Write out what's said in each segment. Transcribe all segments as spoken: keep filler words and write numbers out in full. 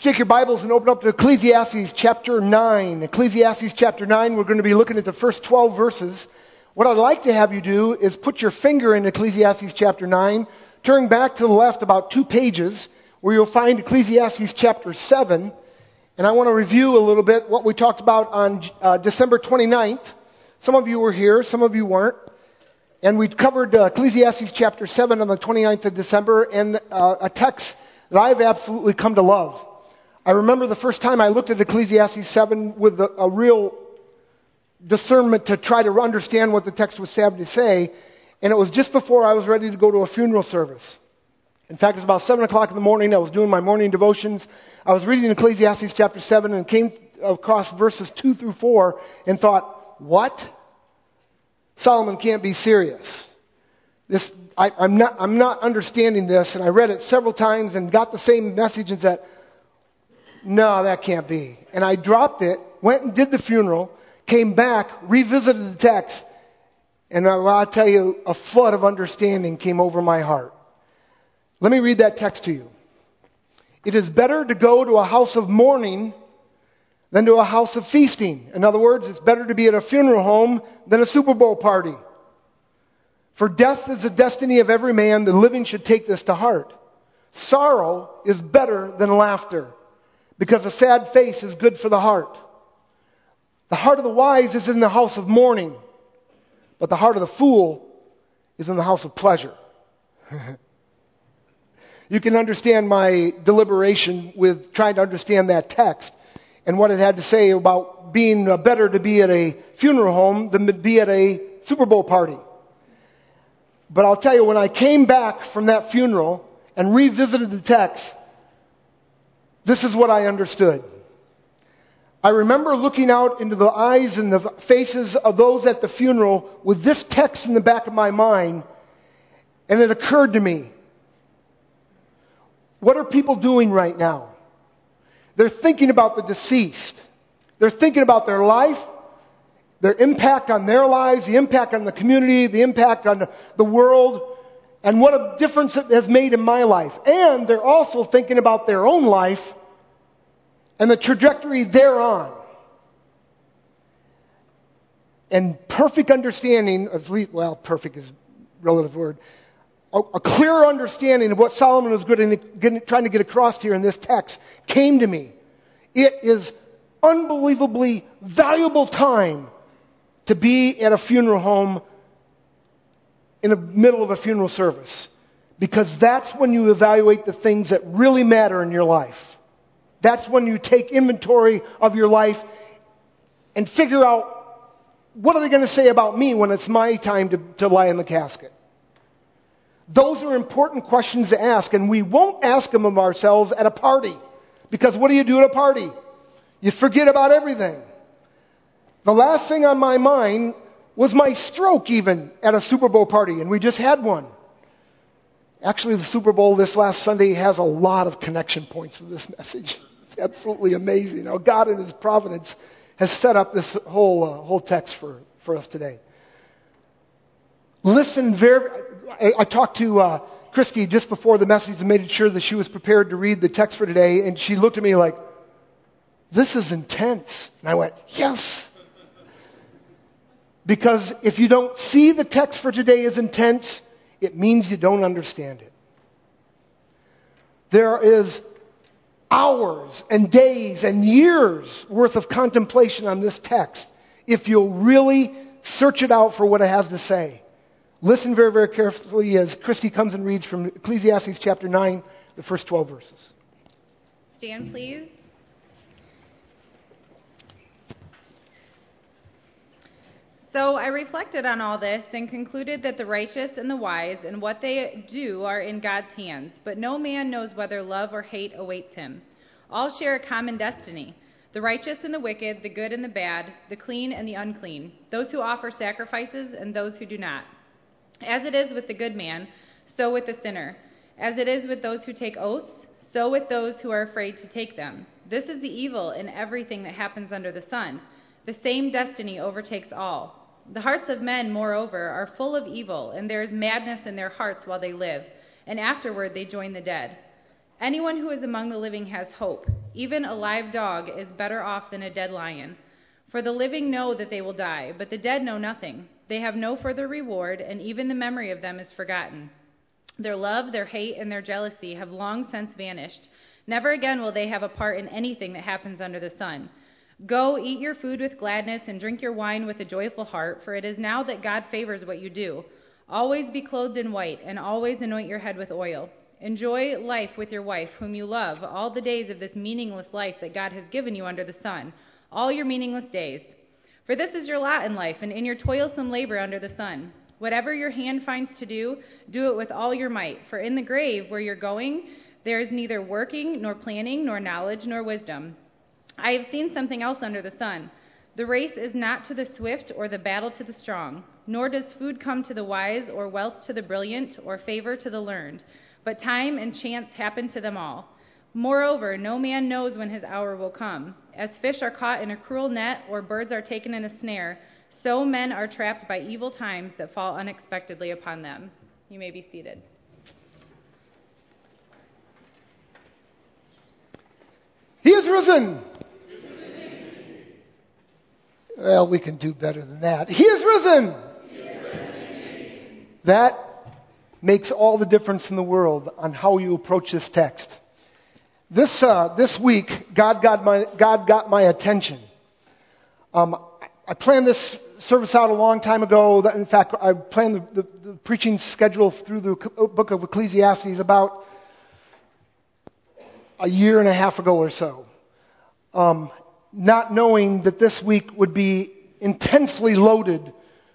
Take your Bibles and open up to Ecclesiastes chapter nine. Ecclesiastes chapter nine, we're going to be looking at the first twelve verses. What I'd like to have you do is put your finger in Ecclesiastes chapter nine, turn back to the left about two pages, where you'll find Ecclesiastes chapter seven. And I want to review a little bit what we talked about on uh, December twenty-ninth. Some of you were here, some of you weren't. And we covered uh, Ecclesiastes chapter seven on the twenty-ninth of December, and uh, a text that I've absolutely come to love. I remember the first time I looked at Ecclesiastes seven with a, a real discernment to try to understand what the text was having to say, and it was just before I was ready to go to a funeral service. In fact, it was about seven o'clock in the morning. I was doing my morning devotions. I was reading Ecclesiastes chapter seven and came across verses two through four and thought, what? Solomon can't be serious. This, I, I'm not, I'm not understanding this, and I read it several times and got the same message and said, no, that can't be. And I dropped it, went and did the funeral, came back, revisited the text, and I'll tell you, a flood of understanding came over my heart. Let me read that text to you. It is better to go to a house of mourning than to a house of feasting. In other words, it's better to be at a funeral home than a Super Bowl party. For death is the destiny of every man. The living should take this to heart. Sorrow is better than laughter, because a sad face is good for the heart. The heart of the wise is in the house of mourning, but the heart of the fool is in the house of pleasure. You can understand my deliberation with trying to understand that text and what it had to say about being better to be at a funeral home than to be at a Super Bowl party. But I'll tell you, when I came back from that funeral and revisited the text, this is what I understood. I remember looking out into the eyes and the faces of those at the funeral with this text in the back of my mind, and it occurred to me, what are people doing right now? They're thinking about the deceased. They're thinking about their life, their impact on their lives, the impact on the community, the impact on the world, and what a difference it has made in my life. And they're also thinking about their own life and the trajectory they're on. And perfect understanding, of, well, perfect is a relative word, a, a clear understanding of what Solomon was good in, trying to get across here in this text came to me. It is unbelievably valuable time to be at a funeral home in the middle of a funeral service, because that's when you evaluate the things that really matter in your life. That's when you take inventory of your life and figure out, what are they going to say about me when it's my time to, to lie in the casket? Those are important questions to ask, and we won't ask them of ourselves at a party. Because what do you do at a party? You forget about everything. The last thing on my mind was my stroke even at a Super Bowl party, and we just had one. Actually, the Super Bowl this last Sunday has a lot of connection points with this message. It's absolutely amazing how God in His providence has set up this whole uh, whole text for, for us today. Listen very... I, I talked to uh, Christy just before the message and made sure that she was prepared to read the text for today, and she looked at me like, this is intense. And I went, yes. Because if you don't see the text for today as intense, it means you don't understand it. There is hours and days and years worth of contemplation on this text if you'll really search it out for what it has to say. Listen very, very carefully as Christy comes and reads from Ecclesiastes chapter nine, the first twelve verses. Stand, please. So I reflected on all this and concluded that the righteous and the wise and what they do are in God's hands, but no man knows whether love or hate awaits him. All share a common destiny. The righteous and the wicked, the good and the bad, the clean and the unclean, those who offer sacrifices and those who do not. As it is with the good man, so with the sinner. As it is with those who take oaths, so with those who are afraid to take them. This is the evil in everything that happens under the sun. The same destiny overtakes all. The hearts of men, moreover, are full of evil, and there is madness in their hearts while they live, and afterward they join the dead. Anyone who is among the living has hope. Even a live dog is better off than a dead lion. For the living know that they will die, but the dead know nothing. They have no further reward, and even the memory of them is forgotten. Their love, their hate, and their jealousy have long since vanished. Never again will they have a part in anything that happens under the sun. Go, eat your food with gladness, and drink your wine with a joyful heart, for it is now that God favors what you do. Always be clothed in white, and always anoint your head with oil. Enjoy life with your wife, whom you love, all the days of this meaningless life that God has given you under the sun, all your meaningless days. For this is your lot in life, and in your toilsome labor under the sun. Whatever your hand finds to do, do it with all your might, for in the grave where you're going, there is neither working, nor planning, nor knowledge, nor wisdom. I have seen something else under the sun. The race is not to the swift or the battle to the strong, nor does food come to the wise, or wealth to the brilliant, or favor to the learned, but time and chance happen to them all. Moreover, no man knows when his hour will come. As fish are caught in a cruel net, or birds are taken in a snare, so men are trapped by evil times that fall unexpectedly upon them. You may be seated. He is risen. Well, we can do better than that. He is risen. He is risen. That makes all the difference in the world on how you approach this text. This uh, this week, God got my God got my attention. Um, I planned this service out a long time ago. In fact, I planned the, the, the preaching schedule through the book of Ecclesiastes about a year and a half ago or so. Um, not knowing that this week would be intensely loaded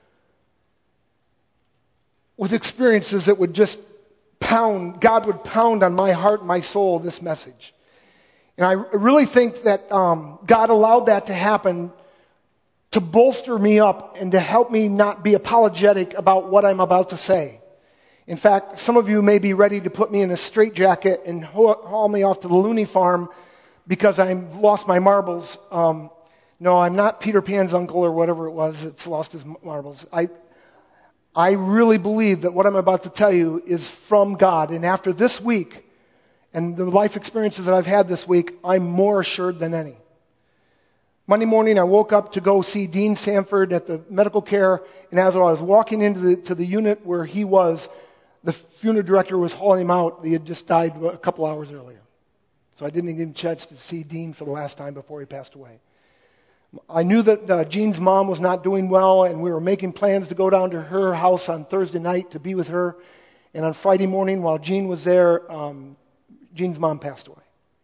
with experiences that would just pound, God would pound on my heart and my soul this message. And I really think that um, God allowed that to happen to bolster me up and to help me not be apologetic about what I'm about to say. In fact, some of you may be ready to put me in a straitjacket and haul me off to the loony farm because I've lost my marbles. Um, no, I'm not Peter Pan's uncle or whatever it was that's lost his marbles. I I really believe that what I'm about to tell you is from God. And after this week and the life experiences that I've had this week, I'm more assured than any. Monday morning, I woke up to go see Dean Sanford at the medical care. And as I was walking into the, to the unit where he was, the funeral director was hauling him out. He had just died a couple hours earlier. So I didn't even get a chance to see Dean for the last time before he passed away. I knew that uh, Jean's mom was not doing well, and we were making plans to go down to her house on Thursday night to be with her. And on Friday morning, while Jean was there, um, Jean's mom passed away.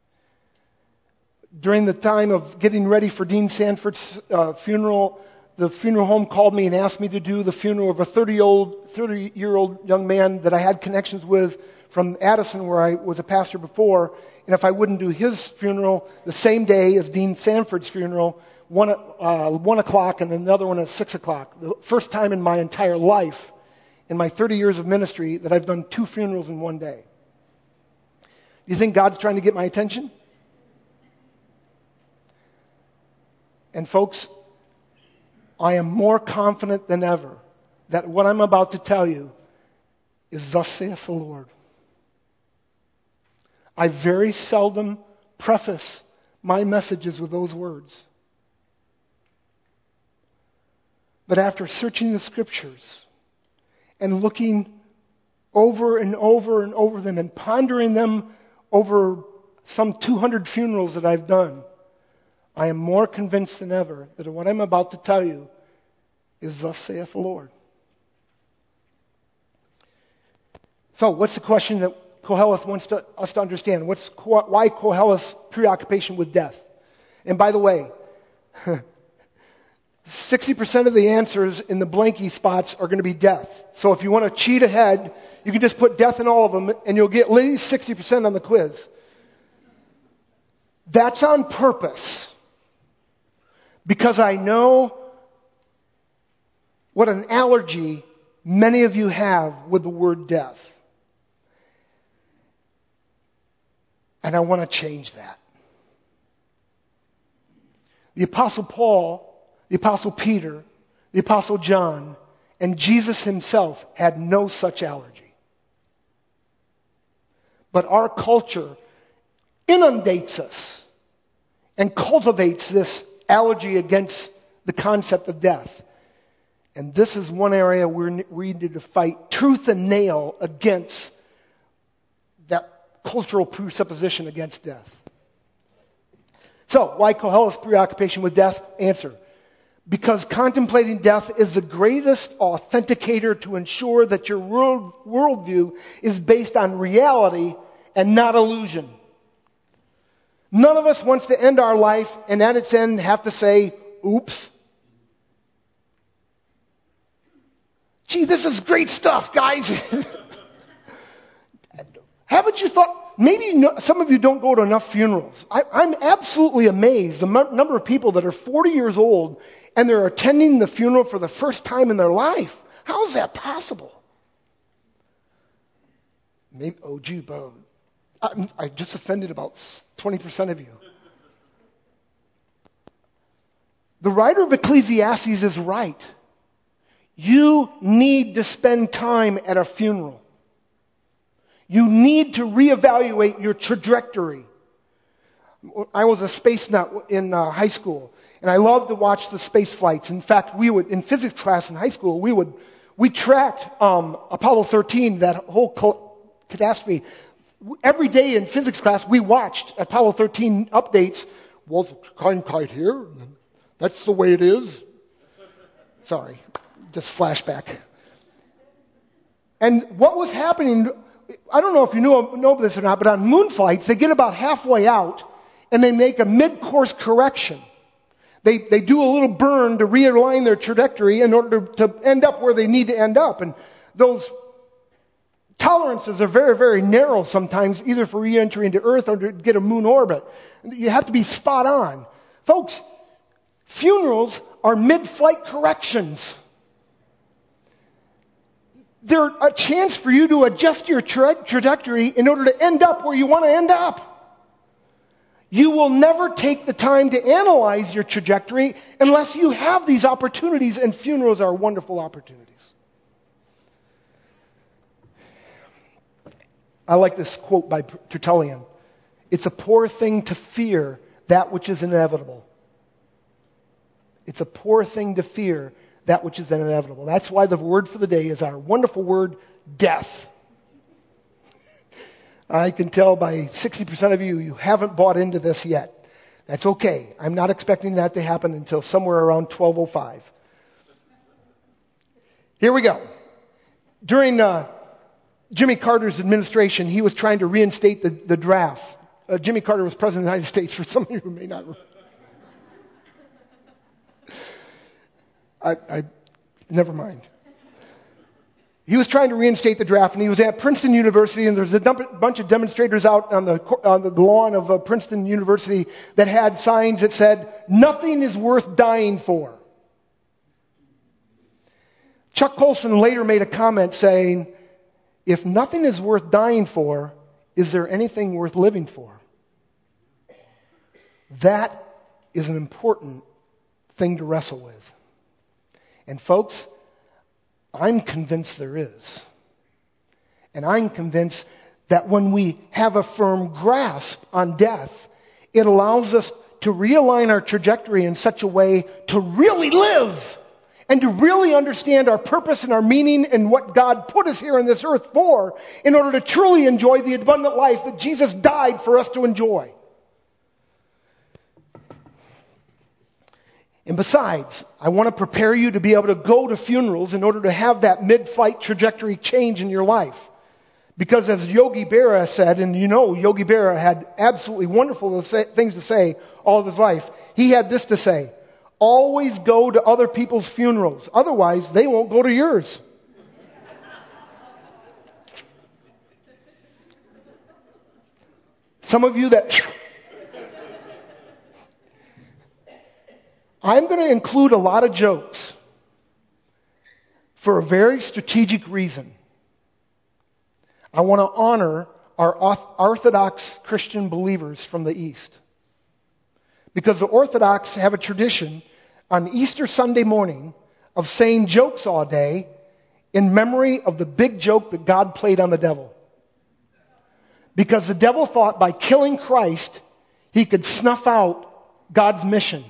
During the time of getting ready for Dean Sanford's uh, funeral, the funeral home called me and asked me to do the funeral of a thirty-year-old thirty-year-old young man that I had connections with from Addison, where I was a pastor before. And if I wouldn't do his funeral the same day as Dean Sanford's funeral, one at uh, one o'clock and another one at six o'clock. The first time in my entire life, in my thirty years of ministry, that I've done two funerals in one day. Do you think God's trying to get my attention? And folks, I am more confident than ever that what I'm about to tell you is thus saith the Lord. I very seldom preface my messages with those words. But after searching the Scriptures and looking over and over and over them and pondering them over some two hundred funerals that I've done, I am more convinced than ever that what I'm about to tell you is thus saith the Lord. So, what's the question that Koheleth wants to, us to understand? What's why Koheleth's preoccupation with death? And by the way, sixty percent of the answers in the blanky spots are going to be death. So if you want to cheat ahead, you can just put death in all of them and you'll get at least sixty percent on the quiz. That's on purpose. Because I know what an allergy many of you have with the word death. And I want to change that. The Apostle Paul, the Apostle Peter, the Apostle John, and Jesus himself had no such allergy. But our culture inundates us and cultivates this allergy against the concept of death. And this is one area where we need to fight tooth and nail against that cultural presupposition against death. So, why Kohelet's preoccupation with death? Answer. Because contemplating death is the greatest authenticator to ensure that your world, worldview is based on reality and not illusion. None of us wants to end our life and at its end have to say, oops. Gee, this is great stuff, guys. Haven't you thought, maybe you know, some of you don't go to enough funerals. I, I'm absolutely amazed the m- number of people that are forty years old and they're attending the funeral for the first time in their life. How is that possible? Maybe, oh, gee, but I, I just offended about twenty percent of you. The writer of Ecclesiastes is right. You need to spend time at a funeral. You need to reevaluate your trajectory. I was a space nut in uh, high school, and I loved to watch the space flights. In fact, we would, in physics class in high school, we would, we tracked um, Apollo thirteen, that whole catastrophe. Every day in physics class, we watched Apollo thirteen updates. Was kind kite here? That's the way it is. Sorry, just flashback. And what was happening, I don't know if you know, know this or not, but on moon flights, they get about halfway out and they make a mid-course correction. They, they do a little burn to realign their trajectory in order to, to end up where they need to end up. And those tolerances are very, very narrow sometimes, either for re-entry into Earth or to get a moon orbit. You have to be spot on. Folks, funerals are mid-flight corrections. They're a chance for you to adjust your tra- trajectory in order to end up where you want to end up. You will never take the time to analyze your trajectory unless you have these opportunities, and funerals are wonderful opportunities. I like this quote by Tertullian. It's a poor thing to fear that which is inevitable. It's a poor thing to fear that which is inevitable. That's why the word for the day is our wonderful word, death. I can tell by sixty percent of you, you haven't bought into this yet. That's okay. I'm not expecting that to happen until somewhere around twelve oh five. Here we go. During uh, Jimmy Carter's administration, he was trying to reinstate the, the draft. Uh, Jimmy Carter was president of the United States, for some of you who may not remember. I, I, never mind. He was trying to reinstate the draft, and he was at Princeton University, and there was a dump, bunch of demonstrators out on the, on the lawn of uh, Princeton University that had signs that said, "Nothing is worth dying for." Chuck Colson later made a comment saying, "If nothing is worth dying for, is there anything worth living for?" That is an important thing to wrestle with. And folks, I'm convinced there is. And I'm convinced that when we have a firm grasp on death, it allows us to realign our trajectory in such a way to really live and to really understand our purpose and our meaning and what God put us here on this earth for in order to truly enjoy the abundant life that Jesus died for us to enjoy. And besides, I want to prepare you to be able to go to funerals in order to have that mid-flight trajectory change in your life. Because as Yogi Berra said, and you know Yogi Berra had absolutely wonderful things to say all of his life. He had this to say: always go to other people's funerals. Otherwise, they won't go to yours. Some of you that... I'm going to include a lot of jokes for a very strategic reason. I want to honor our Orthodox Christian believers from the East. Because the Orthodox have a tradition on Easter Sunday morning of saying jokes all day in memory of the big joke that God played on the devil. Because the devil thought by killing Christ, he could snuff out God's mission.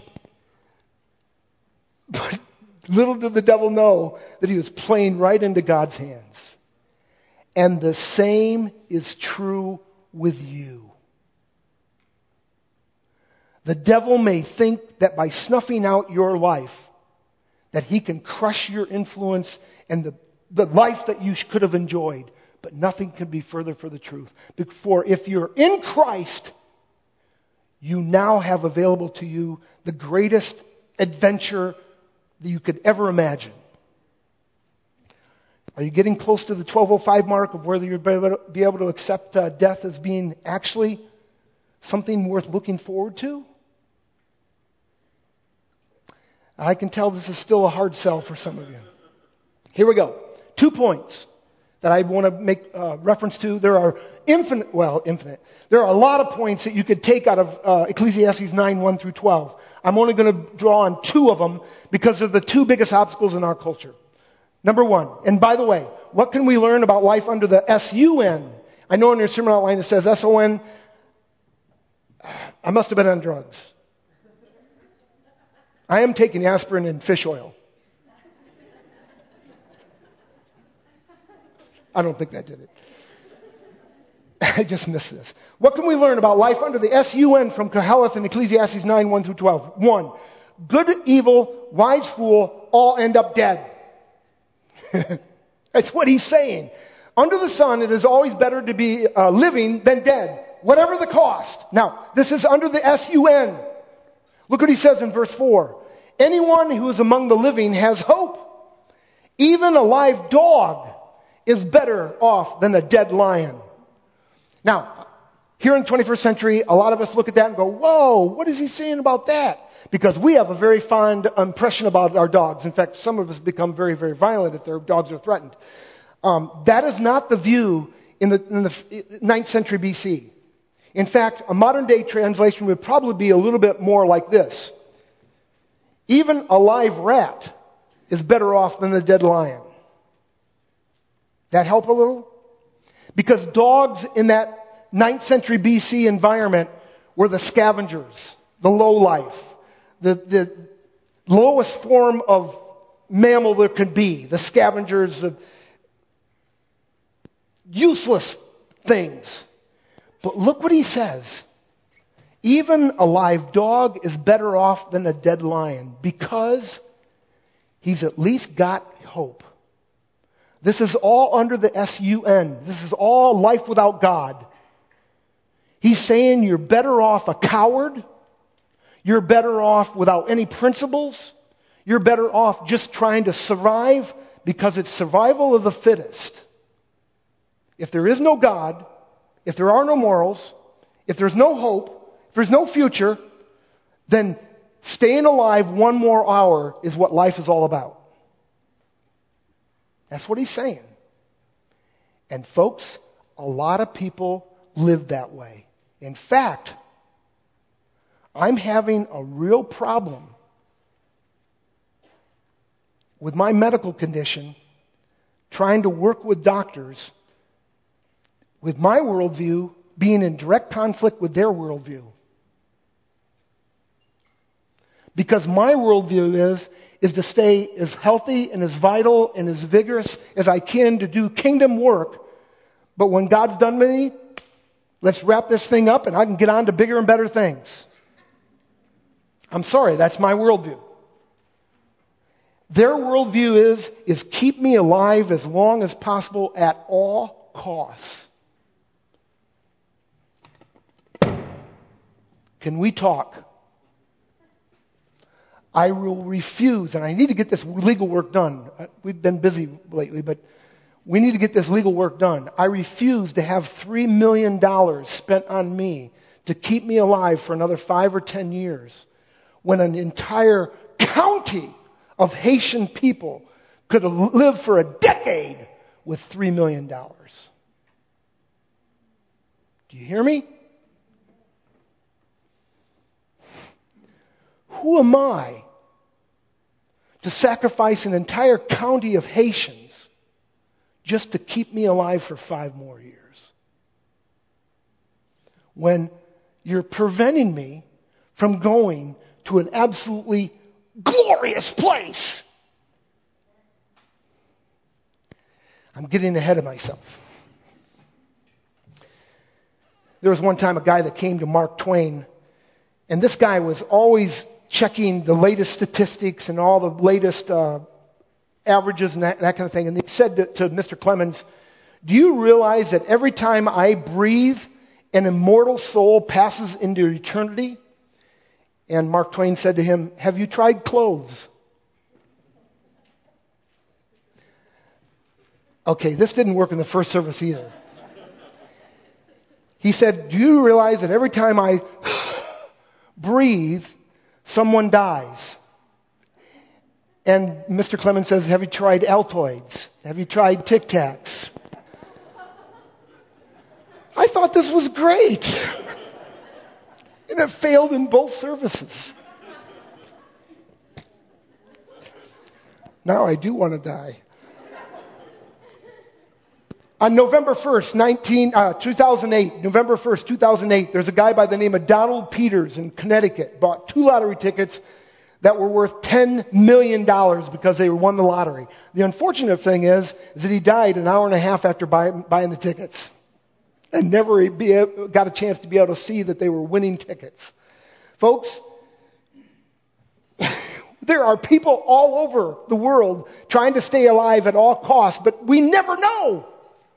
But little did the devil know that he was playing right into God's hands. And the same is true with you. The devil may think that by snuffing out your life, that he can crush your influence and the, the life that you could have enjoyed. But nothing can be further from the truth. For if you're in Christ, you now have available to you the greatest adventure that you could ever imagine. Are you getting close to the twelve oh five mark of whether you'll be able to accept uh, death as being actually something worth looking forward to? I can tell this is still a hard sell for some of you. Here we go. Two points that I want to make uh, reference to. There are infinite, well, infinite. There are a lot of points that you could take out of uh, Ecclesiastes nine, one through twelve. I'm only going to draw on two of them because of the two biggest obstacles in our culture. Number one, and by the way, what can we learn about life under the S U N? I know in your sermon outline it says S O N. I must have been on drugs. I am taking aspirin and fish oil. I don't think that did it. I just missed this. What can we learn about life under the S U N from Koheleth and Ecclesiastes nine, one through twelve? One, good, evil, wise, fool, all end up dead. That's what he's saying. Under the sun, it is always better to be uh, living than dead, whatever the cost. Now, this is under the S U N. Look what he says in verse four. Anyone who is among the living has hope. Even a live dog is better off than a dead lion. Now, here in the twenty-first century, a lot of us look at that and go, whoa, what is he saying about that? Because we have a very fond impression about our dogs. In fact, some of us become very, very violent if their dogs are threatened. Um, that is not the view in the, in the ninth century B C. In fact, a modern day translation would probably be a little bit more like this. Even a live rat is better off than a dead lion. That help a little? Because dogs in that ninth century B C environment were the scavengers, the lowlife, the, the lowest form of mammal there could be, the scavengers of useless things. But look what he says. Even a live dog is better off than a dead lion because he's at least got hope. This is all under the S U N. This is all life without God. He's saying you're better off a coward. You're better off without any principles. You're better off just trying to survive because it's survival of the fittest. If there is no God, if there are no morals, if there's no hope, if there's no future, then staying alive one more hour is what life is all about. That's what he's saying. And folks, a lot of people live that way. In fact, I'm having a real problem with my medical condition trying to work with doctors with my worldview being in direct conflict with their worldview. Because my worldview is, is to stay as healthy and as vital and as vigorous as I can to do kingdom work. But when God's done with me, let's wrap this thing up and I can get on to bigger and better things. I'm sorry, that's my worldview. Their worldview is, is keep me alive as long as possible at all costs. Can we talk? I will refuse, and I need to get this legal work done. We've been busy lately, but we need to get this legal work done. I refuse to have three million dollars spent on me to keep me alive for another five or ten years when an entire county of Haitian people could have lived for a decade with three million dollars. Do you hear me? Who am I to sacrifice an entire county of Haitians just to keep me alive for five more years? When you're preventing me from going to an absolutely glorious place. I'm getting ahead of myself. There was one time a guy that came to Mark Twain, and this guy was always checking the latest statistics and all the latest uh, averages and that, that kind of thing. And he said to, to Mister Clemens, do you realize that every time I breathe, an immortal soul passes into eternity? And Mark Twain said to him, have you tried clothes? Okay, this didn't work in the first service either. He said, do you realize that every time I breathe, someone dies? And Mister Clemens says, have you tried Altoids? Have you tried Tic Tacs? I thought this was great. And it failed in both services. Now I do want to die. On November first, nineteen, uh, two thousand eight, November first, two thousand eight, there's a guy by the name of Donald Peters in Connecticut, bought two lottery tickets that were worth ten million dollars because they won the lottery. The unfortunate thing is, is that he died an hour and a half after buy, buying the tickets and never be, got a chance to be able to see that they were winning tickets. Folks, there are people all over the world trying to stay alive at all costs, but we never know.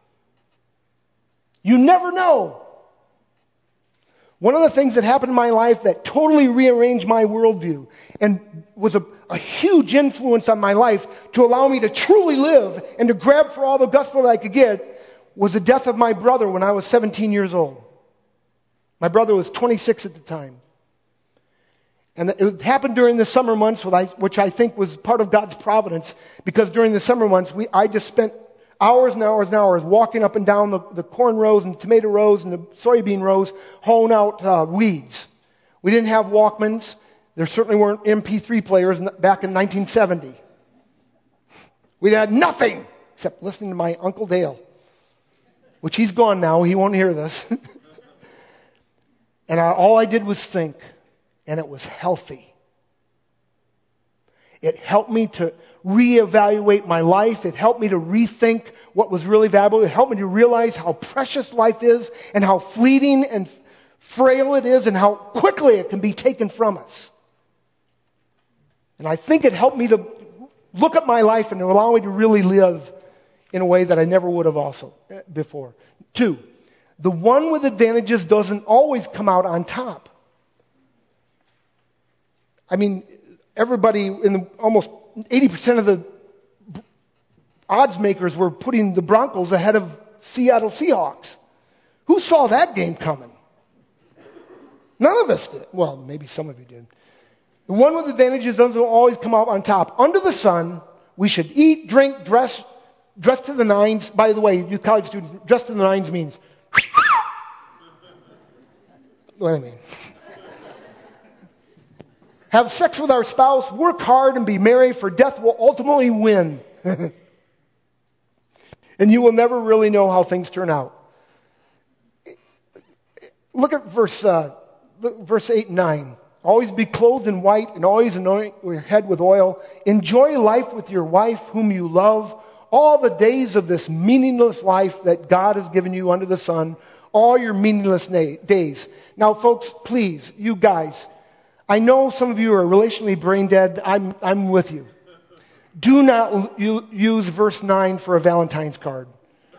You never know. One of the things that happened in my life that totally rearranged my worldview and was a, a huge influence on my life to allow me to truly live and to grab for all the gospel that I could get was the death of my brother when I was seventeen years old. My brother was twenty-six at the time. And it happened during the summer months, which I think was part of God's providence, because during the summer months, we, I just spent hours and hours and hours walking up and down the, the corn rows and tomato rows and the soybean rows, hoeing out uh, weeds. We didn't have Walkmans. There certainly weren't M P three players back in nineteen seventy. We had nothing except listening to my Uncle Dale, which he's gone now. He won't hear this. And I, all I did was think, and it was healthy. It helped me to reevaluate my life. It helped me to rethink what was really valuable. It helped me to realize how precious life is and how fleeting and frail it is and how quickly it can be taken from us. And I think it helped me to look at my life and to allow me to really live in a way that I never would have also before. Two, the one with advantages doesn't always come out on top. I mean, everybody in the, almost eighty percent of the odds makers were putting the Broncos ahead of Seattle Seahawks. Who saw that game coming? None of us did. Well, maybe some of you did. The one with advantages doesn't always come out on top. Under the sun, we should eat, drink, dress, dress to the nines. By the way, you college students, dress to the nines means what I mean. Have sex with our spouse, work hard, and be merry, for death will ultimately win. And you will never really know how things turn out. Look at verse uh, verse eight and nine. Always be clothed in white, and always anoint your head with oil. Enjoy life with your wife, whom you love, all the days of this meaningless life that God has given you under the sun, all your meaningless na- days. Now, folks, please, you guys, I know some of you are relationally brain dead. I'm, I'm with you. Do not u- use verse nine for a Valentine's card.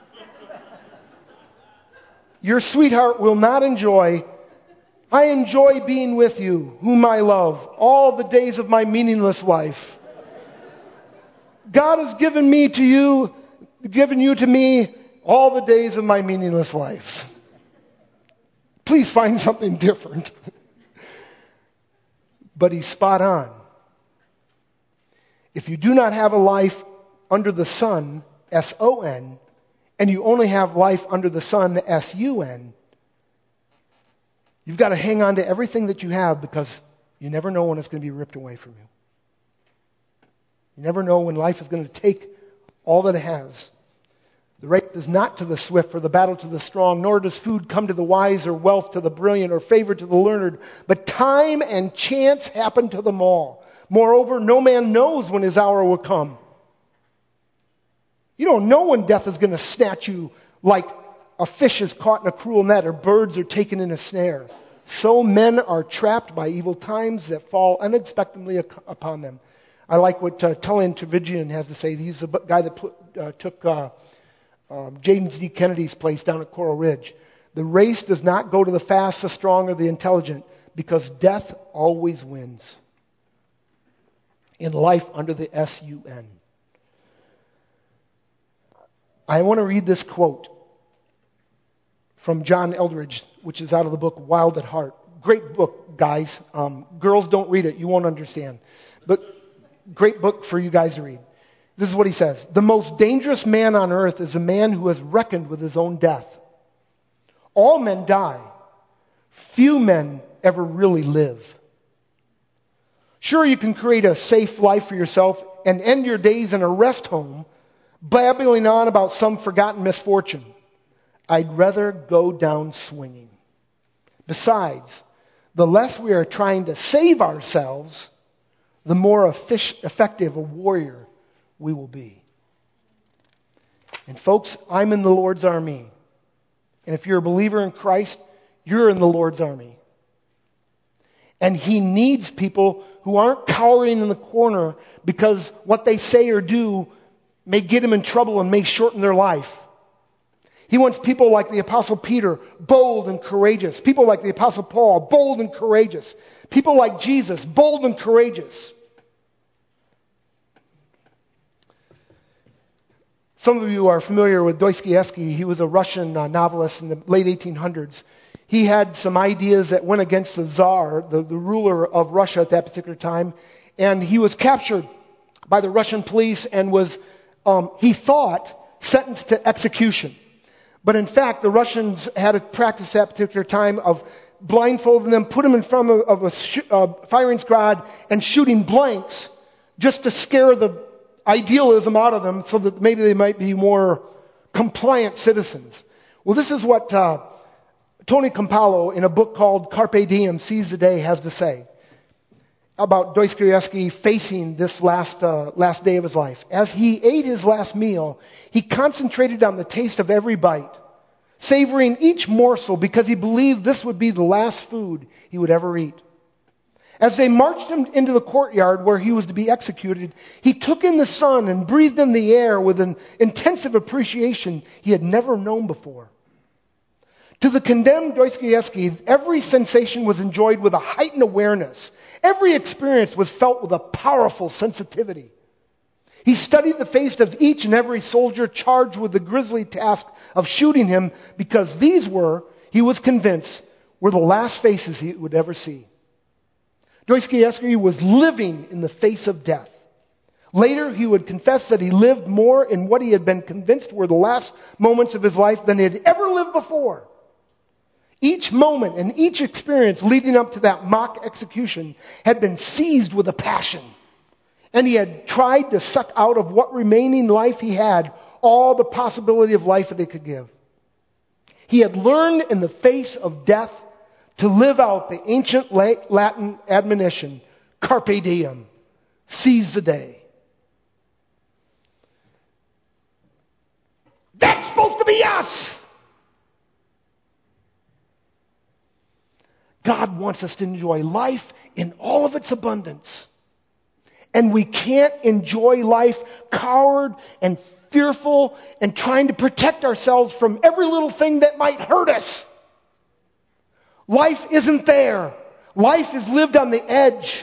Your sweetheart will not enjoy, I enjoy being with you, whom I love, all the days of my meaningless life. God has given me to you, given you to me, all the days of my meaningless life. Please find something different. But he's spot on. If you do not have a life under the sun, S O N, and you only have life under the sun, S U N, you've got to hang on to everything that you have, because you never know when it's going to be ripped away from you. You never know when life is going to take all that it has. The race is not to the swift or the battle to the strong, nor does food come to the wise or wealth to the brilliant or favor to the learned, but time and chance happen to them all. Moreover, no man knows when his hour will come. You don't know when death is going to snatch you like a fish is caught in a cruel net or birds are taken in a snare. So men are trapped by evil times that fall unexpectedly upon them. I like what uh, Tullian Trevigian has to say. He's the guy that put, uh, took uh, um, James D. Kennedy's place down at Coral Ridge. The race does not go to the fast, the strong, or the intelligent, because death always wins. In life under the S U N. I want to read this quote from John Eldredge, which is out of the book Wild at Heart. Great book, guys. Um, girls, don't read it. You won't understand. But great book for you guys to read. This is what he says. The most dangerous man on earth is a man who has reckoned with his own death. All men die. Few men ever really live. Sure, you can create a safe life for yourself and end your days in a rest home, babbling on about some forgotten misfortune. I'd rather go down swinging. Besides, the less we are trying to save ourselves, the more effective a warrior we will be. And folks, I'm in the Lord's army. And if you're a believer in Christ, you're in the Lord's army. And He needs people who aren't cowering in the corner because what they say or do may get them in trouble and may shorten their life. He wants people like the Apostle Peter, bold and courageous. People like the Apostle Paul, bold and courageous. People like Jesus, bold and courageous. Some of you are familiar with Dostoevsky. He was a Russian uh, novelist in the late eighteen hundreds. He had some ideas that went against the Tsar, the, the ruler of Russia at that particular time. And he was captured by the Russian police and was, um, he thought, sentenced to execution. But in fact, the Russians had a practice at that particular time of blindfolding them, put them in front of, of a sh- uh, firing squad and shooting blanks just to scare the idealism out of them so that maybe they might be more compliant citizens. Well, this is what uh, Tony Campolo, in a book called Carpe Diem, Seize the Day, has to say about Dostoevsky facing this last uh, last day of his life. As he ate his last meal, he concentrated on the taste of every bite, savoring each morsel because he believed this would be the last food he would ever eat. As they marched him into the courtyard where he was to be executed, he took in the sun and breathed in the air with an intensive appreciation he had never known before. To the condemned Dostoevsky, every sensation was enjoyed with a heightened awareness. Every experience was felt with a powerful sensitivity. He studied the face of each and every soldier charged with the grisly task of shooting him because these were, he was convinced, were the last faces he would ever see. Dostoevsky was living in the face of death. Later, he would confess that he lived more in what he had been convinced were the last moments of his life than he had ever lived before. Each moment and each experience leading up to that mock execution had been seized with a passion. And he had tried to suck out of what remaining life he had all the possibility of life that it could give. He had learned in the face of death to live out the ancient Latin admonition, Carpe Diem, seize the day. That's supposed to be us! God wants us to enjoy life in all of its abundance. And we can't enjoy life cowered and fearful and trying to protect ourselves from every little thing that might hurt us. Life isn't there. Life is lived on the edge.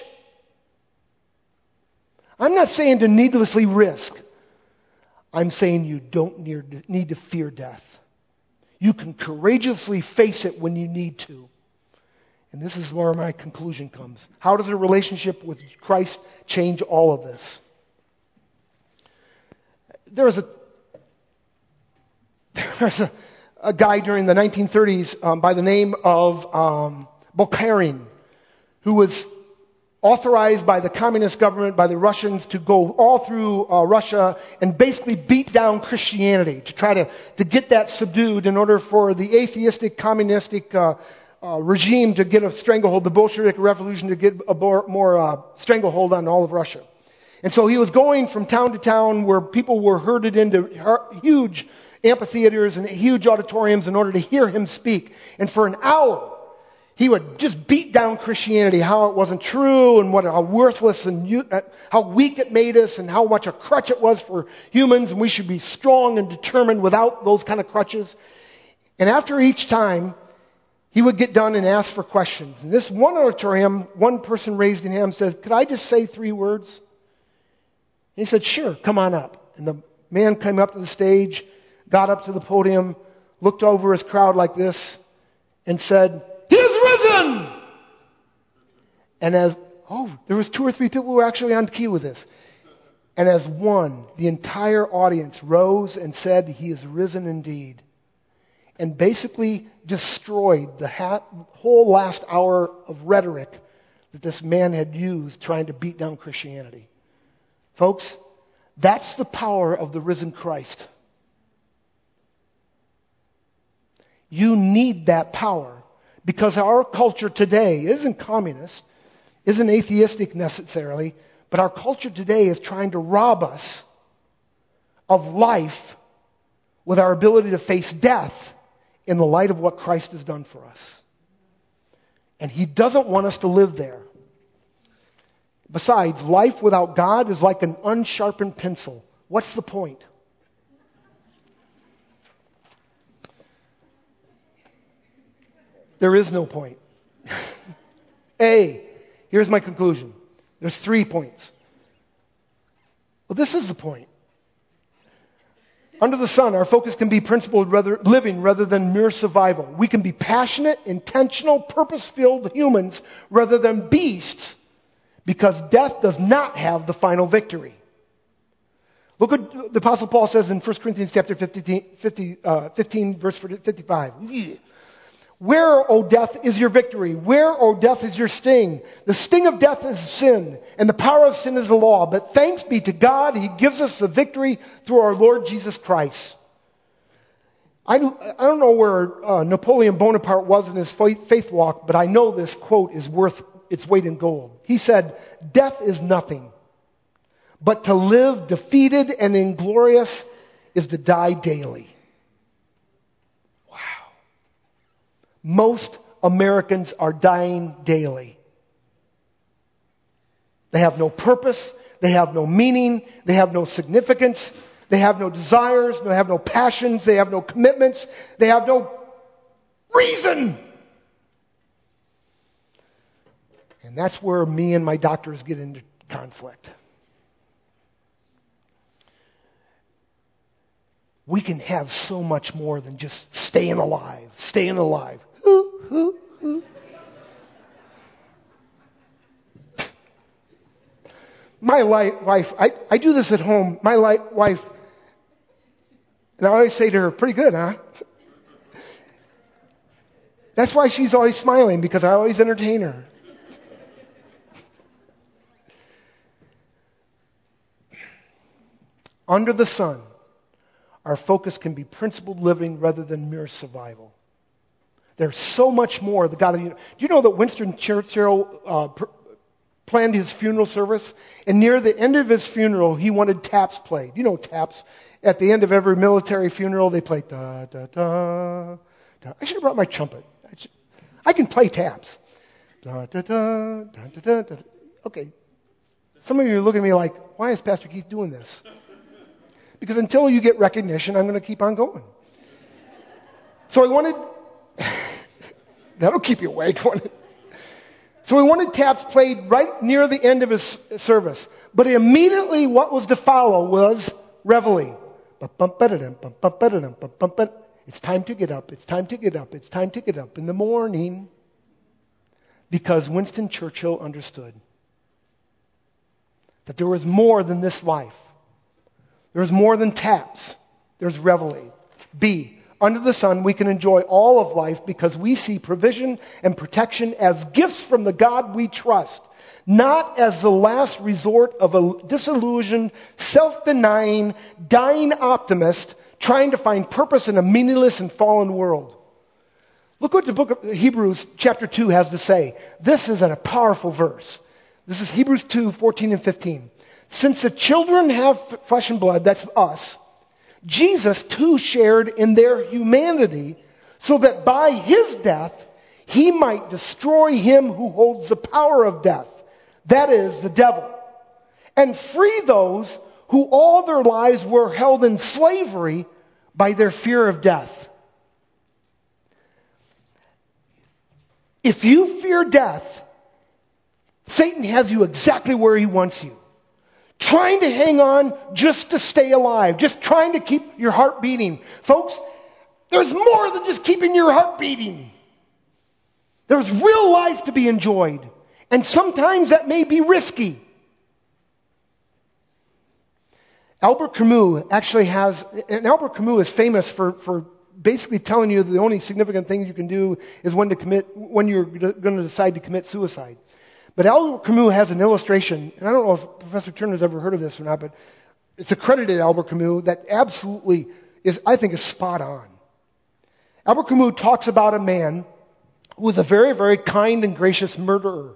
I'm not saying to needlessly risk. I'm saying you don't need to fear death. You can courageously face it when you need to. And this is where my conclusion comes. How does a relationship with Christ change all of this? There was a, there was a, a guy during the nineteen thirties um, by the name of um, Bukharin, who was authorized by the communist government, by the Russians, to go all through uh, Russia and basically beat down Christianity, to try to, to get that subdued in order for the atheistic, communistic uh, uh, regime to get a stranglehold, the Bolshevik Revolution to get a more, more uh, stranglehold on all of Russia. And so he was going from town to town where people were herded into huge amphitheaters and huge auditoriums in order to hear him speak. And for an hour, he would just beat down Christianity, how it wasn't true and what how worthless and how weak it made us and how much a crutch it was for humans, and we should be strong and determined without those kind of crutches. And after each time, he would get done and ask for questions. In this one auditorium, one person raised a hand and said, "Could I just say three words?" And he said, "Sure, come on up." And the man came up to the stage, got up to the podium, looked over his crowd like this, and said, "He is risen!" And as, oh, there was two or three people who were actually on key with this. And as one, the entire audience rose and said, "He is risen indeed." And basically destroyed the ha- whole last hour of rhetoric that this man had used trying to beat down Christianity. Folks, that's the power of the risen Christ. You need that power. Because our culture today isn't communist, isn't atheistic necessarily, but our culture today is trying to rob us of life with our ability to face death in the light of what Christ has done for us. And He doesn't want us to live there. Besides, life without God is like an unsharpened pencil. What's the point? There is no point. A, here's my conclusion. There's three points. Well, this is the point. Under the sun, our focus can be principled rather, living rather than mere survival. We can be passionate, intentional, purpose-filled humans rather than beasts, because death does not have the final victory. Look what the Apostle Paul says in First Corinthians chapter fifteen, fifty, uh, fifteen verse fifty-five. "Where, O death, is your victory? Where, O death, is your sting? The sting of death is sin, and the power of sin is the law. But thanks be to God, He gives us the victory through our Lord Jesus Christ." I, I don't know where uh, Napoleon Bonaparte was in his faith, faith walk, but I know this quote is worth its weight in gold. He said, "Death is nothing, but to live defeated and inglorious is to die daily." Most Americans are dying daily. They have no purpose. They have no meaning. They have no significance. They have no desires. They have no passions. They have no commitments. They have no reason. And that's where me and my doctors get into conflict. We can have so much more than just staying alive, staying alive. Ooh, ooh, ooh. My li- wife, I, I do this at home. My li- wife, and I always say to her, "Pretty good, huh?" That's why she's always smiling, because I always entertain her. Under the sun, our focus can be principled living rather than mere survival. There's so much more the God of the universe. Do you know that Winston Churchill uh, pr- planned his funeral service? And near the end of his funeral, he wanted taps played. You know taps. At the end of every military funeral, they play da da da da. I should have brought my trumpet. I, should, I can play taps. Da da da da da da. Okay. Some of you are looking at me like, "Why is Pastor Keith doing this?" Because until you get recognition, I'm going to keep on going. So I wanted... That'll keep you awake, won't it? So we wanted taps played right near the end of his service. But immediately what was to follow was reveille. It's time to get up. It's time to get up. It's time to get up in the morning. Because Winston Churchill understood that there was more than this life. There's more than taps. There's reveille. B, under the sun, we can enjoy all of life because we see provision and protection as gifts from the God we trust, not as the last resort of a disillusioned, self-denying, dying optimist trying to find purpose in a meaningless and fallen world. Look what the book of Hebrews chapter two has to say. This is a powerful verse. This is Hebrews two, fourteen and fifteen. Since the children have flesh and blood, that's us, Jesus too shared in their humanity so that by his death he might destroy him who holds the power of death, that is, the devil, and free those who all their lives were held in slavery by their fear of death. If you fear death, Satan has you exactly where he wants you. Trying to hang on just to stay alive, just trying to keep your heart beating. Folks, there's more than just keeping your heart beating. There's real life to be enjoyed. And sometimes that may be risky. Albert Camus actually has, and Albert Camus is famous for, for basically telling you the only significant thing you can do is when to commit, when you're going to decide to commit suicide. But Albert Camus has an illustration, and I don't know if Professor Turner's ever heard of this or not, but it's accredited Albert Camus that absolutely is, I think, is spot on. Albert Camus talks about a man who was a very, very kind and gracious murderer.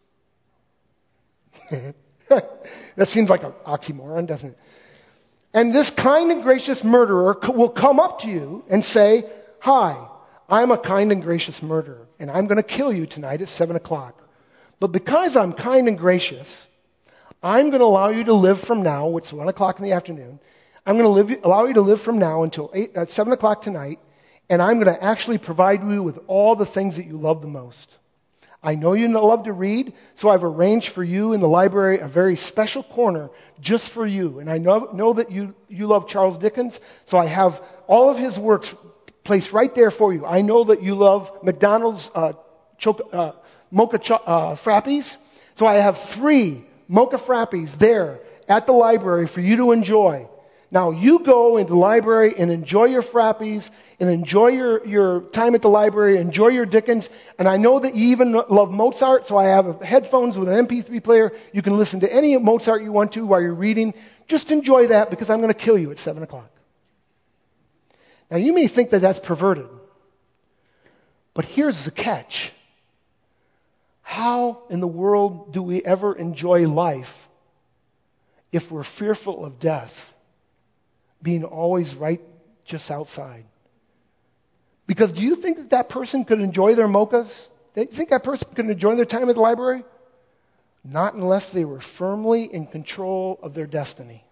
That seems like an oxymoron, doesn't it? And this kind and gracious murderer will come up to you and say, "Hi, I'm a kind and gracious murderer, and I'm going to kill you tonight at seven o'clock. But because I'm kind and gracious, I'm going to allow you to live from now, which is one o'clock in the afternoon. I'm going to live, allow you to live from now until eight, uh, seven o'clock tonight, and I'm going to actually provide you with all the things that you love the most. I know you love to read, so I've arranged for you in the library a very special corner just for you. And I know, know that you, you love Charles Dickens, so I have all of his works placed right there for you. I know that you love McDonald's uh, choc- uh, mocha cho- uh, frappies, so I have three mocha frappies there at the library for you to enjoy. Now you go into the library and enjoy your frappies and enjoy your, your time at the library, enjoy your Dickens. And I know that you even love Mozart, so I have headphones with an M P three player. You can listen to any Mozart you want to while you're reading. Just enjoy that because I'm going to kill you at seven o'clock. Now you may think that that's perverted. But here's the catch. How in the world do we ever enjoy life if we're fearful of death being always right just outside? Because do you think that that person could enjoy their mochas? Do you think that person could enjoy their time at the library? Not unless they were firmly in control of their destiny.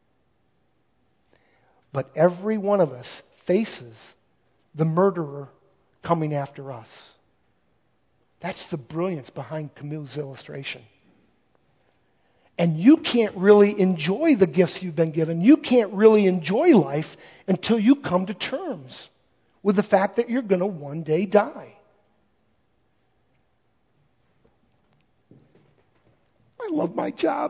But every one of us faces the murderer coming after us. That's the brilliance behind Camus' illustration. And you can't really enjoy the gifts you've been given. You can't really enjoy life until you come to terms with the fact that you're going to one day die. I love my job.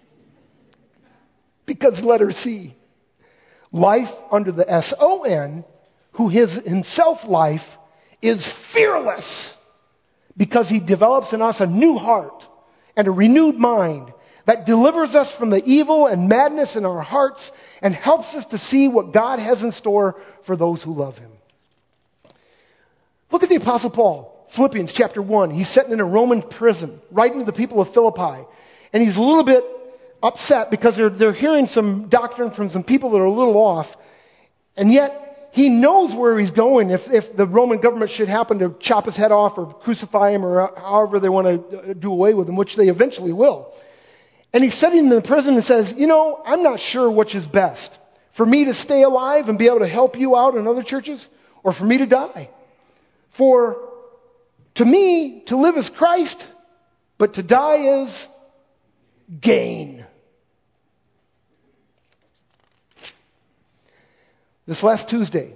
Because letter C, life under the S O N, who is himself life, is fearless because he develops in us a new heart and a renewed mind that delivers us from the evil and madness in our hearts and helps us to see what God has in store for those who love him. Look at the Apostle Paul, Philippians chapter one. He's sitting in a Roman prison, writing to the people of Philippi. And he's a little bit upset because they're, they're hearing some doctrine from some people that are a little off. And yet, he knows where he's going if, if the Roman government should happen to chop his head off or crucify him or however they want to do away with him, which they eventually will. And he's sitting in the prison and says, you know, I'm not sure which is best. For me to stay alive and be able to help you out in other churches, or for me to die. For to me, to live is Christ, but to die is gain. This last Tuesday,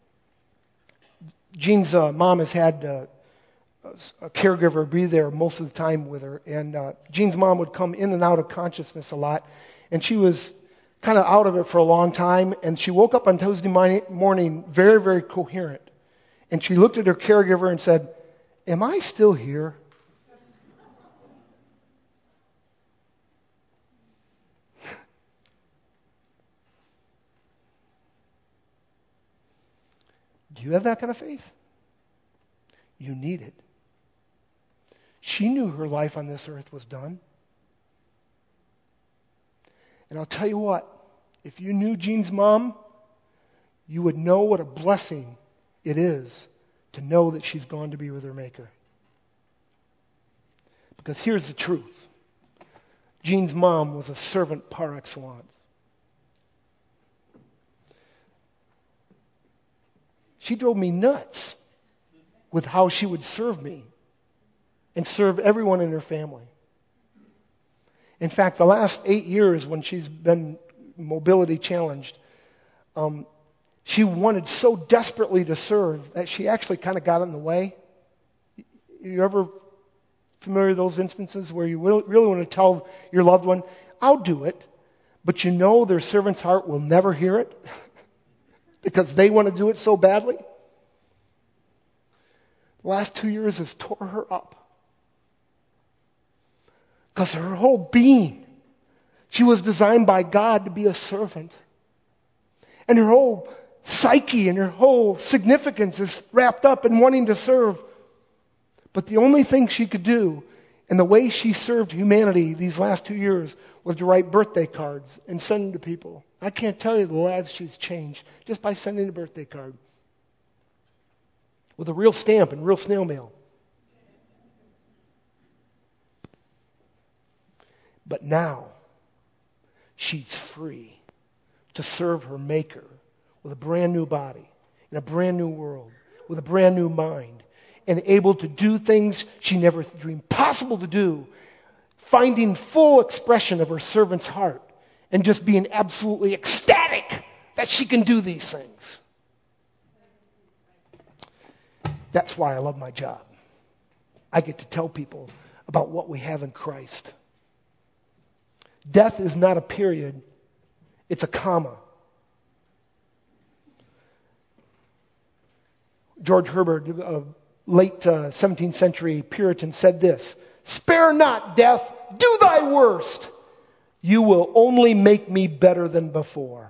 Jean's uh, mom has had uh, a caregiver be there most of the time with her. And uh, Jean's mom would come in and out of consciousness a lot. And she was kind of out of it for a long time. And she woke up on Tuesday morning very, very coherent. And she looked at her caregiver and said, "Am I still here?" Do you have that kind of faith? You need it. She knew her life on this earth was done. And I'll tell you what, if you knew Jean's mom, you would know what a blessing it is to know that she's gone to be with her Maker. Because here's the truth. Jean's mom was a servant par excellence. She drove me nuts with how she would serve me and serve everyone in her family. In fact, the last eight years when she's been mobility challenged, um, she wanted so desperately to serve that she actually kind of got in the way. You ever familiar with those instances where you really, really want to tell your loved one, I'll do it, but you know their servant's heart will never hear it because they want to do it so badly? The last two years has tore her up. Because her whole being, she was designed by God to be a servant. And her whole psyche and her whole significance is wrapped up in wanting to serve. But the only thing she could do, and the way she served humanity these last two years, was to write birthday cards and send them to people. I can't tell you the lives she's changed just by sending a birthday card. With a real stamp and real snail mail. But now, she's free to serve her Maker with a brand new body, in a brand new world, with a brand new mind, and able to do things she never dreamed possible to do, finding full expression of her servant's heart, and just being absolutely ecstatic that she can do these things. That's why I love my job. I get to tell people about what we have in Christ. Death is not a period, it's a comma. George Herbert, a late uh, seventeenth century Puritan, said this, "Spare not, death, do thy worst. You will only make me better than before."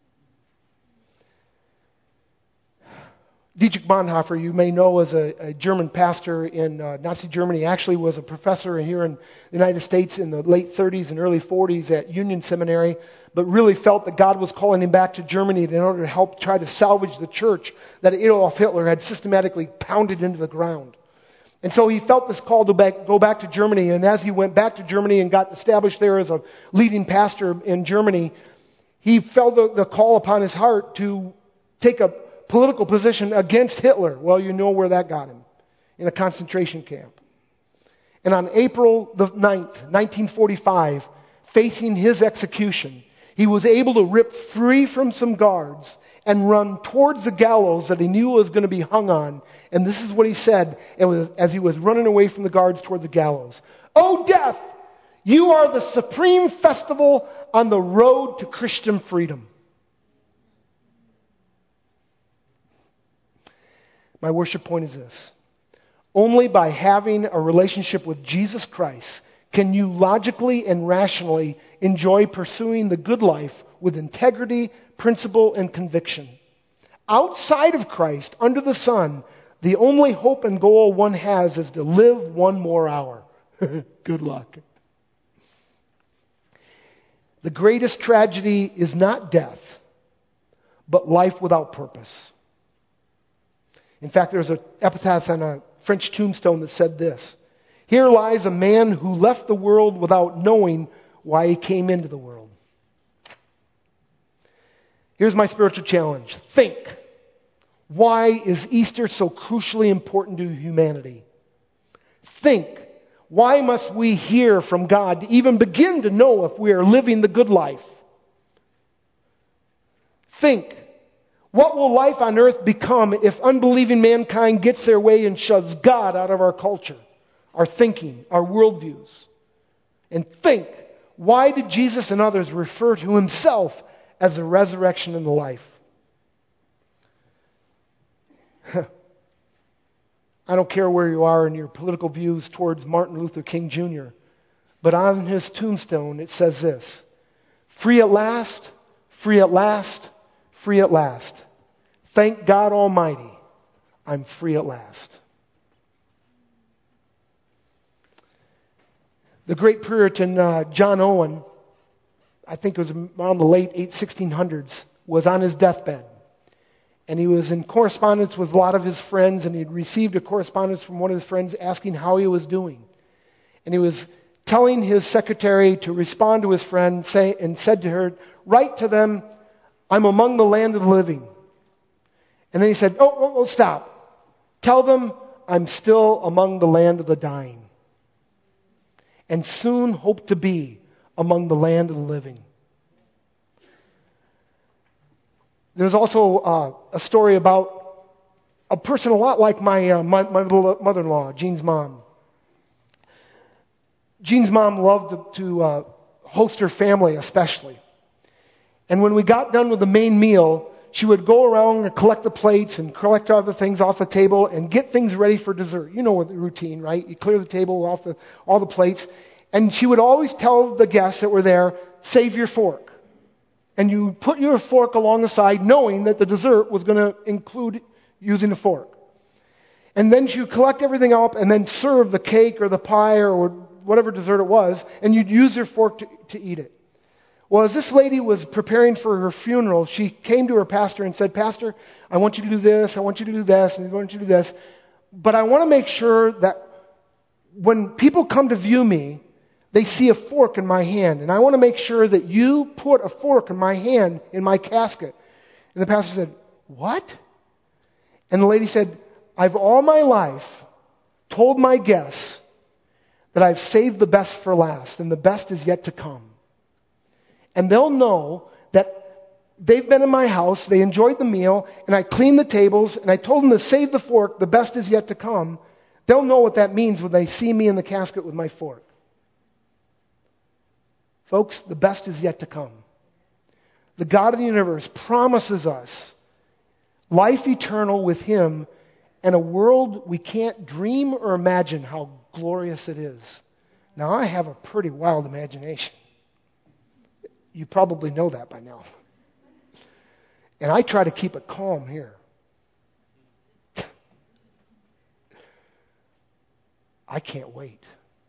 Dietrich Bonhoeffer, you may know, as a, a German pastor in uh, Nazi Germany, actually was a professor here in the United States in the late thirties and early forties at Union Seminary, but really felt that God was calling him back to Germany in order to help try to salvage the church that Adolf Hitler had systematically pounded into the ground. And so he felt this call to back, go back to Germany, and as he went back to Germany and got established there as a leading pastor in Germany, he felt the, the call upon his heart to take a political position against Hitler. Well, you know where that got him, in a concentration camp. And on April the ninth, nineteen forty-five, facing his execution, he was able to rip free from some guards and run towards the gallows that he knew was going to be hung on. And this is what he said it was, as he was running away from the guards toward the gallows. "O death, you are the supreme festival on the road to Christian freedom." My worship point is this. Only by having a relationship with Jesus Christ can you logically and rationally enjoy pursuing the good life with integrity, principle, and conviction. Outside of Christ, under the sun, the only hope and goal one has is to live one more hour. Good luck. The greatest tragedy is not death, but life without purpose. In fact, there's an epitaph on a French tombstone that said this: "Here lies a man who left the world without knowing why he came into the world." Here's my spiritual challenge. Think. Why is Easter so crucially important to humanity? Think. Why must we hear from God to even begin to know if we are living the good life? Think. What will life on earth become if unbelieving mankind gets their way and shoves God out of our culture, our thinking, our worldviews? And think, why did Jesus and others refer to himself as the resurrection and the life? I don't care where you are in your political views towards Martin Luther King Junior, but on his tombstone it says this: "Free at last, free at last, free at last. Thank God Almighty I'm free at last. The great Puritan uh, John Owen, I think it was around the late sixteen hundreds, was on his deathbed. And he was in correspondence with a lot of his friends, and he'd received a correspondence from one of his friends asking how he was doing. And he was telling his secretary to respond to his friend say, and said to her, write to them, I'm among the land of the living. And then he said, oh, oh, oh, stop. Tell them I'm still among the land of the dying. And soon hope to be among the land of the living. There's also uh, a story about a person a lot like my, uh, my, my mother-in-law, Jean's mom. Jean's mom loved to, to uh, host her family especially. And when we got done with the main meal, she would go around and collect the plates and collect other things off the table and get things ready for dessert. You know what the routine, right? You clear the table off the, all the plates. And she would always tell the guests that were there, save your fork. And you put your fork along the side knowing that the dessert was going to include using a fork. And then she would collect everything up and then serve the cake or the pie or whatever dessert it was, and you'd use your fork to, to eat it. Well, as this lady was preparing for her funeral, she came to her pastor and said, Pastor, I want you to do this, I want you to do this, and I want you to do this. But I want to make sure that when people come to view me, they see a fork in my hand. And I want to make sure that you put a fork in my hand in my casket. And the pastor said, what? And the lady said, I've all my life told my guests that I've saved the best for last, and the best is yet to come. And they'll know that they've been in my house, they enjoyed the meal, and I cleaned the tables, and I told them to save the fork, the best is yet to come. They'll know what that means when they see me in the casket with my fork. Folks, the best is yet to come. The God of the universe promises us life eternal with Him and a world we can't dream or imagine how glorious it is. Now, I have a pretty wild imagination. You probably know that by now. And I try to keep it calm here. I can't wait.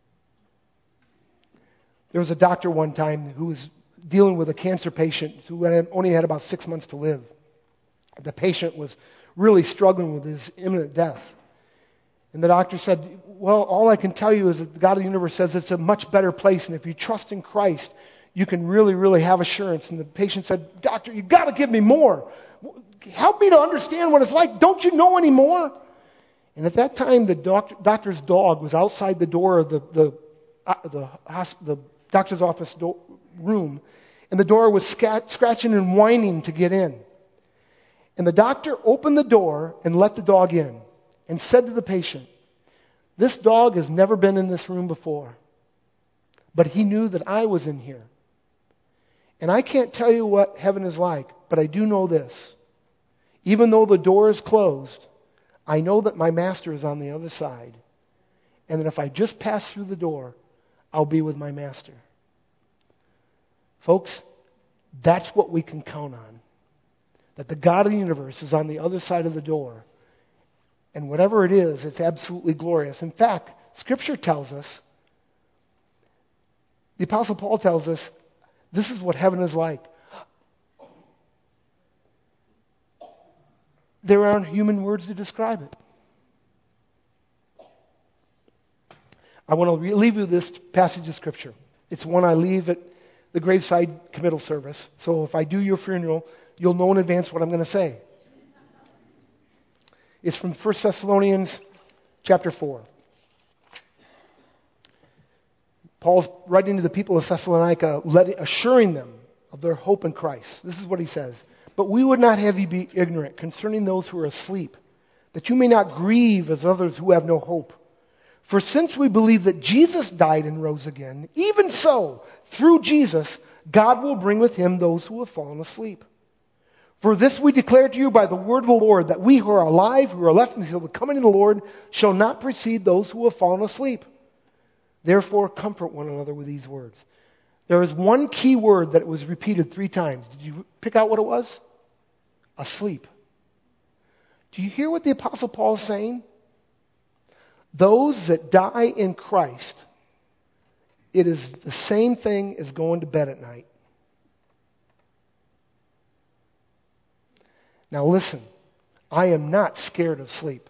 There was a doctor one time who was dealing with a cancer patient who had only had about six months to live. The patient was really struggling with his imminent death. And the doctor said, well, all I can tell you is that the God of the universe says it's a much better place, and if you trust in Christ, you can really, really have assurance. And the patient said, Doctor, you've got to give me more. Help me to understand what it's like. Don't you know any more? And at that time, the doctor, doctor's dog was outside the door of the, the, uh, the, the doctor's office do- room, and the door was scat- scratching and whining to get in. And the doctor opened the door and let the dog in and said to the patient, this dog has never been in this room before, but he knew that I was in here. And I can't tell you what heaven is like, but I do know this. Even though the door is closed, I know that my master is on the other side, and that if I just pass through the door, I'll be with my master. Folks, that's what we can count on. That the God of the universe is on the other side of the door. And whatever it is, it's absolutely glorious. In fact, Scripture tells us, the Apostle Paul tells us, this is what heaven is like. There aren't human words to describe it. I want to leave you with this passage of Scripture. It's one I leave at the graveside committal service. So if I do your funeral, you'll know in advance what I'm going to say. It's from First Thessalonians chapter four. Paul's writing to the people of Thessalonica, assuring them of their hope in Christ. This is what he says. But we would not have you be ignorant concerning those who are asleep, that you may not grieve as others who have no hope. For since we believe that Jesus died and rose again, even so, through Jesus, God will bring with Him those who have fallen asleep. For this we declare to you by the word of the Lord, that we who are alive, who are left until the coming of the Lord, shall not precede those who have fallen asleep. Therefore, comfort one another with these words. There is one key word that was repeated three times. Did you pick out what it was? Asleep. Do you hear what the Apostle Paul is saying? Those that die in Christ, it is the same thing as going to bed at night. Now listen, I am not scared of sleep.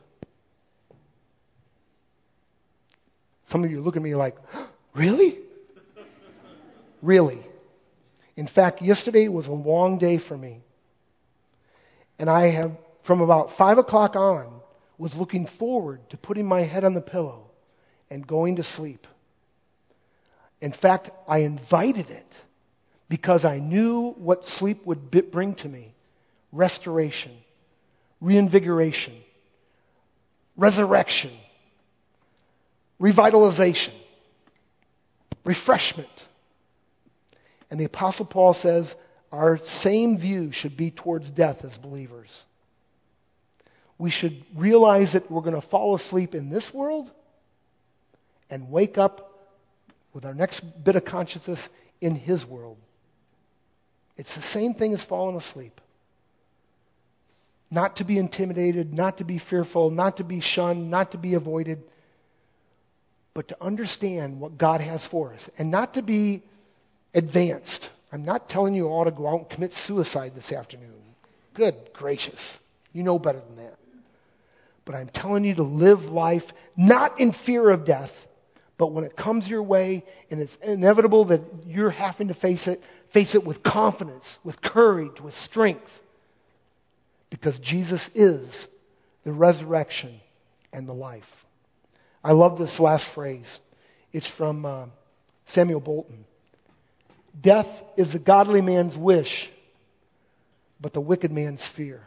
Some of you look at me like, really? Really. In fact, yesterday was a long day for me. And I have, from about five o'clock on, was looking forward to putting my head on the pillow and going to sleep. In fact, I invited it because I knew what sleep would bring to me. Restoration, reinvigoration, resurrection, revitalization, refreshment. And the Apostle Paul says our same view should be towards death as believers. We should realize that we're going to fall asleep in this world and wake up with our next bit of consciousness in His world. It's the same thing as falling asleep. Not to be intimidated, not to be fearful, not to be shunned, not to be avoided, but to understand what God has for us and not to be advanced. I'm not telling you all to go out and commit suicide this afternoon. Good gracious. You know better than that. But I'm telling you to live life not in fear of death, but when it comes your way and it's inevitable that you're having to face it, face it with confidence, with courage, with strength. Because Jesus is the resurrection and the life. I love this last phrase. It's from uh, Samuel Bolton. Death is the godly man's wish, but the wicked man's fear.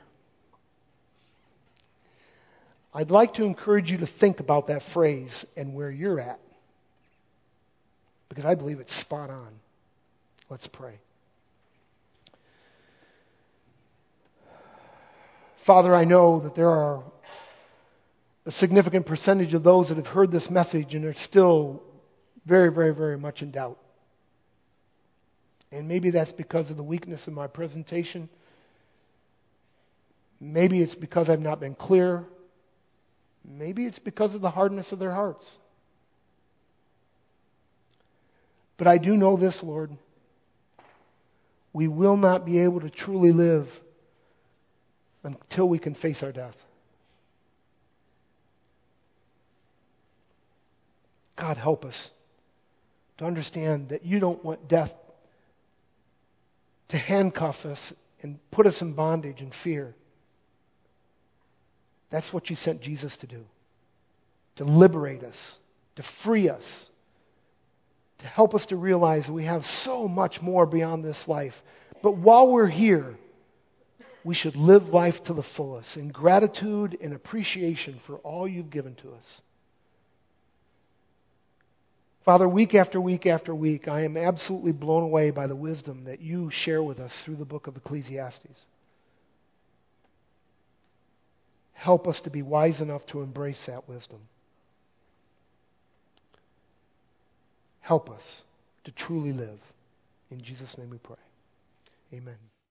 I'd like to encourage you to think about that phrase and where you're at, because I believe it's spot on. Let's pray. Father, I know that there are a significant percentage of those that have heard this message and are still very, very, very much in doubt. And maybe that's because of the weakness of my presentation. Maybe it's because I've not been clear. Maybe it's because of the hardness of their hearts. But I do know this, Lord. We will not be able to truly live until we can face our death. God, help us to understand that you don't want death to handcuff us and put us in bondage and fear. That's what you sent Jesus to do. To liberate us, to free us, to help us to realize that we have so much more beyond this life. But while we're here, we should live life to the fullest in gratitude and appreciation for all you've given to us. Father, week after week after week, I am absolutely blown away by the wisdom that you share with us through the book of Ecclesiastes. Help us to be wise enough to embrace that wisdom. Help us to truly live. In Jesus' name we pray. Amen.